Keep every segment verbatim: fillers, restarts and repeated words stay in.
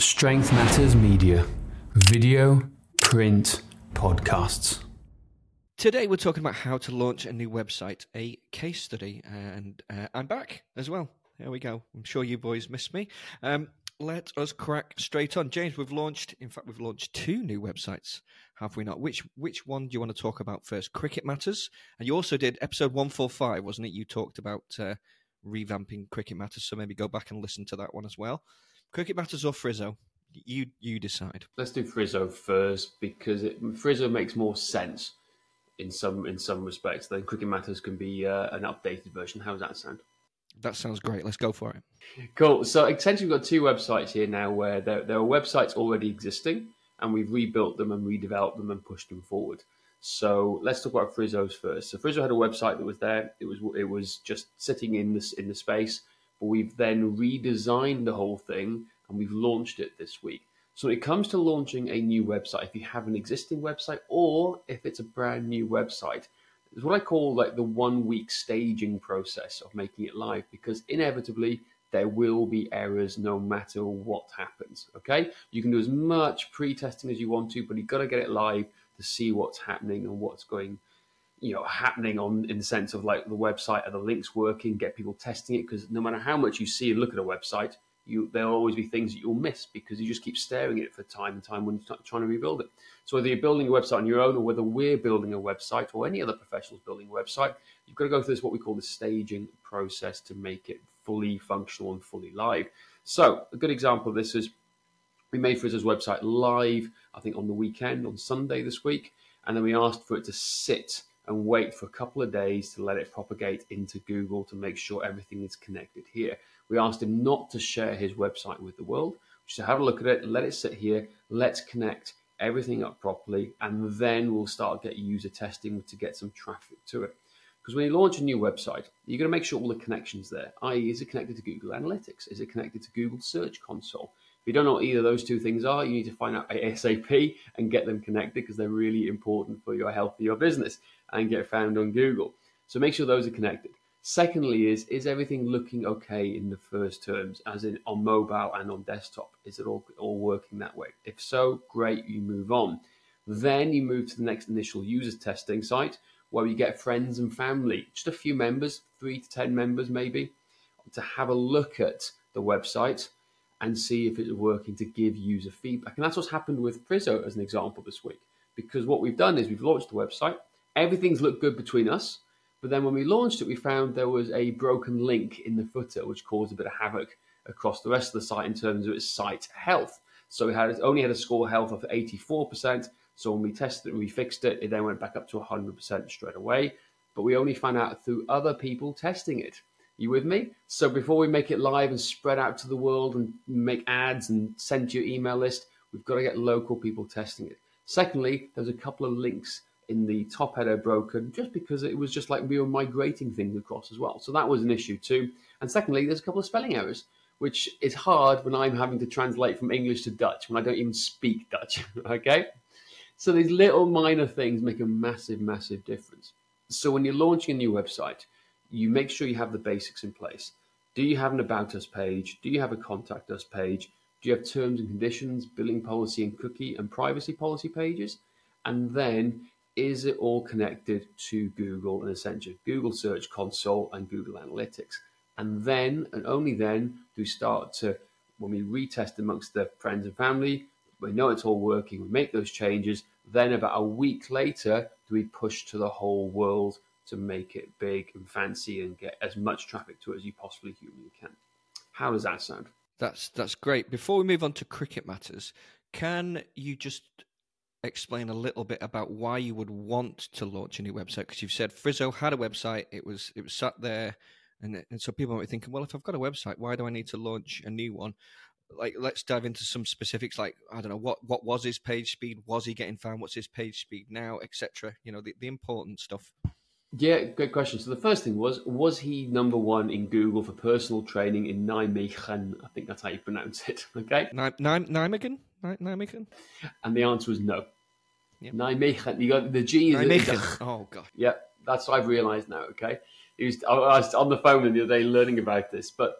Strength Matters Media. Video, print, podcasts. Today we're talking about how to launch a new website, a case study, and uh, I'm back as well. There we go. I'm sure you boys missed me. Um, let us crack straight on. James, we've launched, in fact, we've launched two new websites, have we not? Which which one do you want to talk about first? Cricket Matters? And you also did episode one forty-five, wasn't it? You talked about uh, revamping Cricket Matters, so maybe go back and listen to that one as well. Cricket Matters or Frizzo? You you decide. Let's do Frizzo first because it, Frizzo makes more sense in some in some respects. Then Cricket Matters can be uh, an updated version. How does that sound? That sounds great. Let's go for it. Cool. So essentially we've got two websites here now where there, there are websites already existing and we've rebuilt them and redeveloped them and pushed them forward. So let's talk about Frizzo's first. So Frizzo had a website that was there. It was it was just sitting in this in the space, but we've then redesigned the whole thing and we've launched it this week. So when it comes to launching a new website, if you have an existing website or if it's a brand new website, it's what I call like the one week staging process of making it live, because inevitably there will be errors no matter what happens. Okay, you can do as much pre-testing as you want to, but you've got to get it live to see what's happening and what's going, you know, happening on in the sense of like the website, are the links working, get people testing it, because no matter how much you see and look at a website, you there'll always be things that you'll miss because you just keep staring at it for time and time when you're trying to rebuild it. So whether you're building a website on your own or whether we're building a website or any other professionals building a website, you've got to go through this, what we call the staging process to make it fully functional and fully live. So a good example of this is we made Frizzo's website live, I think on the weekend, on Sunday this week, and then we asked for it to sit and wait for a couple of days to let it propagate into Google to make sure everything is connected here. We asked him not to share his website with the world, just to have a look at it, let it sit here, let's connect everything up properly, and then we'll start get user testing to get some traffic to it. Because when you launch a new website, you're going to make sure all the connections there, that is, is it connected to Google Analytics? Is it connected to Google Search Console? If you don't know what either of those two things are, you need to find out ASAP and get them connected because they're really important for your health of your business and get found on Google. So make sure those are connected. Secondly is, is everything looking okay in the first terms, as in on mobile and on desktop? Is it all, all working that way? If so, great, you move on. Then you move to the next initial user testing site where you get friends and family, just a few members, three to ten members maybe, to have a look at the website and see if it's working to give user feedback. And that's what's happened with Frizzo as an example this week. Because what we've done is we've launched the website, everything's looked good between us, but then when we launched it, we found there was a broken link in the footer, which caused a bit of havoc across the rest of the site in terms of its site health. So we had it only had a score health of eighty-four percent. So when we tested it and we fixed it, it then went back up to one hundred percent straight away. But we only found out through other people testing it. You with me? So before we make it live and spread out to the world and make ads and send to your email list, we've got to get local people testing it. Secondly, there's a couple of links in the top header broken just because it was just like we were migrating things across as well. So that was an issue too. And secondly, there's a couple of spelling errors, which is hard when I'm having to translate from English to Dutch when I don't even speak Dutch, okay? So these little minor things make a massive, massive difference. So when you're launching a new website, you make sure you have the basics in place. Do you have an About Us page? Do you have a Contact Us page? Do you have terms and conditions, billing policy and cookie and privacy policy pages? And then is it all connected to Google and essentially Google Search Console and Google Analytics? And then, and only then, do we start to, when we retest amongst the friends and family, we know it's all working, we make those changes, then about a week later, do we push to the whole world to make it big and fancy and get as much traffic to it as you possibly humanly can. How does that sound? That's that's great. Before we move on to Cricket Matters, can you just explain a little bit about why you would want to launch a new website? Because you've said Frizzo had a website, it was it was sat there, and and so people might be thinking, well, if I've got a website, why do I need to launch a new one? Like, let's dive into some specifics. Like, I don't know, what what was his page speed? Was he getting found? What's his page speed now, et cetera? You know, the, the important stuff. Yeah, good question. So the first thing was, was he number one in Google for personal training in Nijmegen? I think that's how you pronounce it, okay? Nijmegen? Nijmegen? And the answer was no. Yep. Nijmegen. You got the G is Nijmegen. Oh, God. Yeah, that's what I've realised now, okay? He was, I was on the phone the other day learning about this, but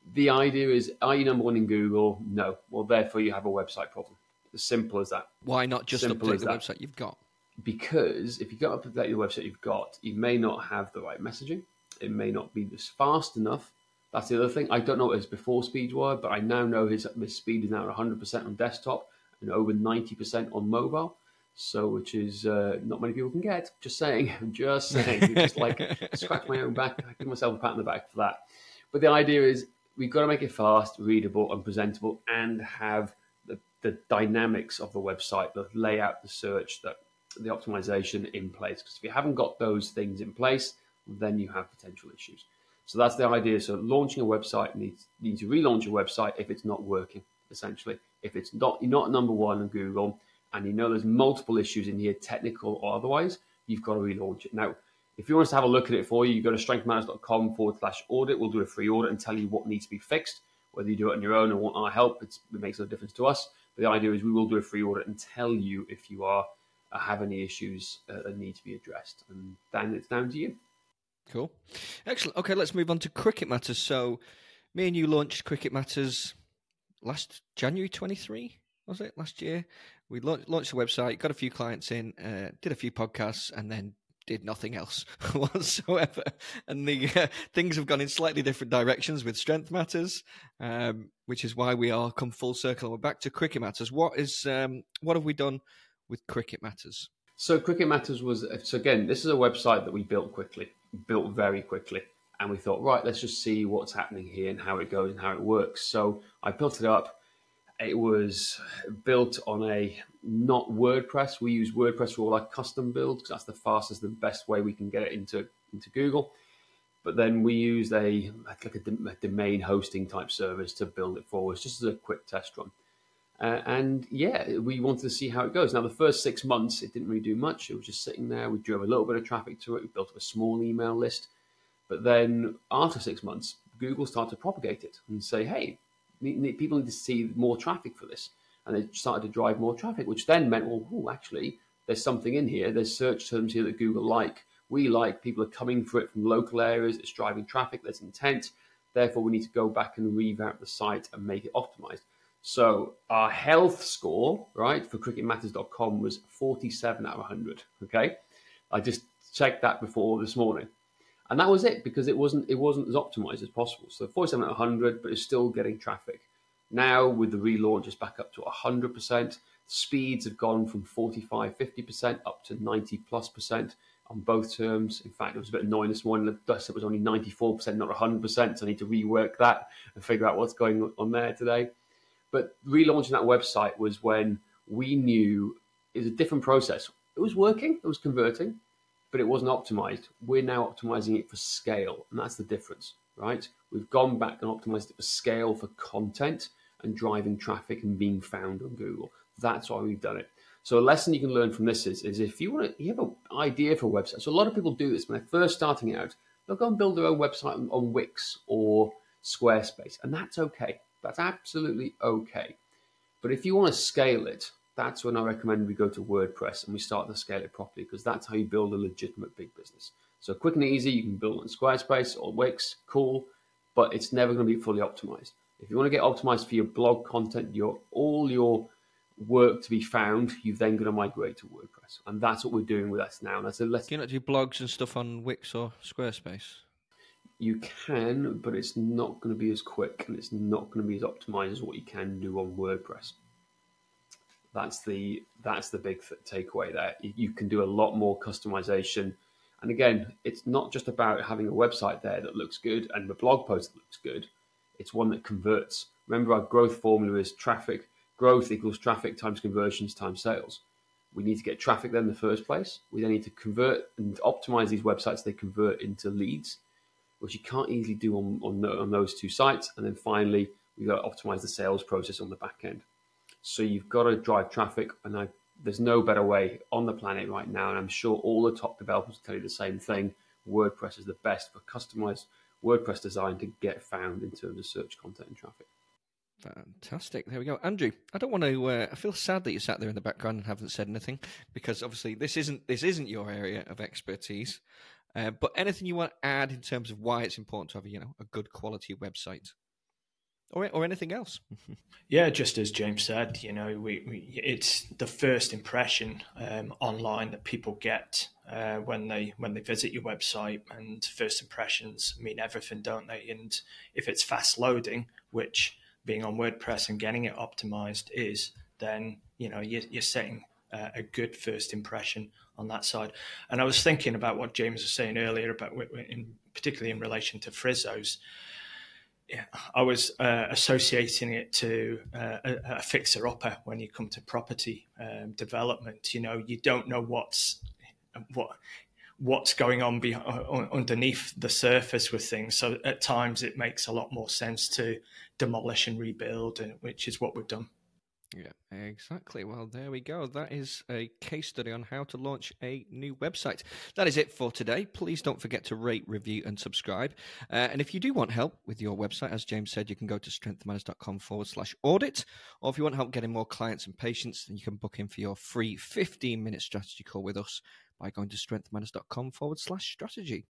The idea is, are you number one in Google? No. Well, therefore you have a website problem. As simple as that. Why not just Simple update as the that. website you've got? Because if you go up to update the website you've got, you may not have the right messaging. It may not be this fast enough. That's the other thing. I don't know what his before speeds were, but I now know his, his speed is now at one hundred percent on desktop and over ninety percent on mobile. So, which is uh, not many people can get. Just saying, just saying. Just like scratch my own back. I give myself a pat on the back for that. But the idea is we've got to make it fast, readable, and presentable, and have the, the dynamics of the website, the layout, the search, the, the optimization in place. Because if you haven't got those things in place, then you have potential issues. So that's the idea. So launching a website needs you need to relaunch your website if it's not working, essentially. If it's not you're not number one on Google and you know there's multiple issues in here, technical or otherwise, you've got to relaunch it. Now, if you want us to have a look at it for you, you go to strengthmatters.com forward slash audit. We'll do a free audit and tell you what needs to be fixed. Whether you do it on your own or want our help, it's, it makes no difference to us. But the idea is we will do a free audit and tell you if you are uh, have any issues uh, that need to be addressed. And then it's down to you. Cool. Excellent. Okay, let's move on to Cricket Matters. So me and you launched Cricket Matters last January twenty-three, was it? Last year. We launched, launched the website, got a few clients in, uh, did a few podcasts, and then did nothing else whatsoever. And the uh, things have gone in slightly different directions with Strength Matters, um, which is why we are come full circle. We're back to Cricket Matters. What is um, what have we done with Cricket Matters? So Cricket Matters was, so again, this is a website that we built quickly, built very quickly. And we thought, right, let's just see what's happening here and how it goes and how it works. So I built it up. It was built on a, not WordPress. We use WordPress for all our custom builds because that's the fastest and best way we can get it into, into Google. But then we used a, like a, a domain hosting type service to build it for us, just as a quick test run. Uh, and yeah, we wanted to see how it goes. Now, the first six months, it didn't really do much. It was just sitting there. We drove a little bit of traffic to it. We built up a small email list. But then after six months, Google started to propagate it and say, hey, people need to see more traffic for this. And they started to drive more traffic, which then meant, well, ooh, actually, there's something in here. There's search terms here that Google like. We like. People are coming for it from local areas. It's driving traffic. There's intent. Therefore, we need to go back and revamp the site and make it optimized. So our health score, right, for cricket matters dot com was forty-seven out of one hundred, okay? I just checked that before this morning. And that was it, because it wasn't it wasn't as optimized as possible. So forty-seven out of one hundred, but it's still getting traffic. Now, with the relaunch, it's back up to one hundred percent. Speeds have gone from forty-five, fifty percent up to ninety plus percent on both terms. In fact, it was a bit annoying this morning. The Dust was only ninety-four percent, not one hundred percent. So I need to rework that and figure out what's going on there today. But relaunching that website was when we knew it was a different process. It was working, it was converting, but it wasn't optimized. We're now optimizing it for scale, and that's the difference, right? We've gone back and optimized it for scale, for content, and driving traffic and being found on Google. That's why we've done it. So a lesson you can learn from this is, is if you want to, you have an idea for a website. So a lot of people do this when they're first starting out. They'll go and build their own website on, on Wix or Squarespace, and that's okay. That's absolutely okay. But if you want to scale it, that's when I recommend we go to WordPress and we start to scale it properly, because that's how you build a legitimate big business. So quick and easy, you can build on Squarespace or Wix, cool, but it's never going to be fully optimized. If you want to get optimized for your blog content, your all your work to be found, you've then got to migrate to WordPress. And that's what we're doing with us now. And that's a let's Can you not do blogs and stuff on Wix or Squarespace? You can, but it's not going to be as quick and it's not going to be as optimized as what you can do on WordPress. That's the that's the big takeaway there. You can do a lot more customization. And again, it's not just about having a website there that looks good and the blog post that looks good. It's one that converts. Remember, our growth formula is traffic. Growth equals traffic times conversions times sales. We need to get traffic there in the first place. We then need to convert and optimize these websites so they convert into leads, which you can't easily do on, on, on those two sites. And then finally, we've got to optimize the sales process on the back end. So you've got to drive traffic, and I, there's no better way on the planet right now, and I'm sure all the top developers will tell you the same thing. WordPress is the best for customized WordPress design to get found in terms of search content and traffic. Fantastic. There we go. Andrew, I don't want to, uh, I feel sad that you sat there in the background and haven't said anything, because obviously this isn't, this isn't your area of expertise. Uh, but anything you want to add in terms of why it's important to have, you know, a good quality website? or or anything else. Yeah, just as James said, you know, we, we it's the first impression um, online that people get uh, when they when they visit your website, and first impressions mean everything, don't they? And if it's fast loading, which being on WordPress and getting it optimized is, then you know you're, you're setting uh, a good first impression on that side. And I was thinking about what James was saying earlier about, in, particularly in relation to Frizzos. I was uh, associating it to uh, a, a fixer-upper when you come to property um, development. You know, you don't know what's what what's going on be, uh, underneath the surface with things. So at times it makes a lot more sense to demolish and rebuild, which is what we've done. Yeah, exactly. Well, there we go. That is a case study on how to launch a new website. That is it for today. Please don't forget to rate, review, and subscribe. Uh, and if you do want help with your website, as James said, you can go to strengthmatters.com forward slash audit. Or if you want help getting more clients and patients, then you can book in for your free fifteen minute strategy call with us by going to strengthmatters.com forward slash strategy.